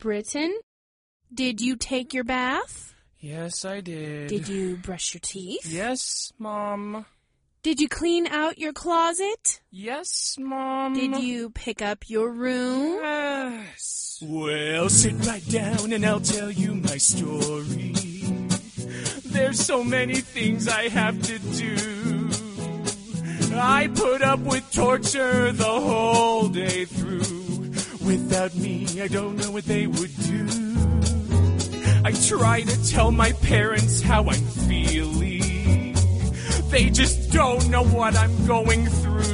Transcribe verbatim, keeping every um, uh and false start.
Britton, did you take your bath? Yes, I did. Did you brush your teeth? Yes, Mom. Did you clean out your closet? Yes, Mom. Did you pick up your room? Yes. Well, sit right down and I'll tell you my story. There's so many things I have to do. I put up with torture the whole day through. Without me, I don't know what they would do. I try to tell my parents how I'm feeling. They just don't know what I'm going through.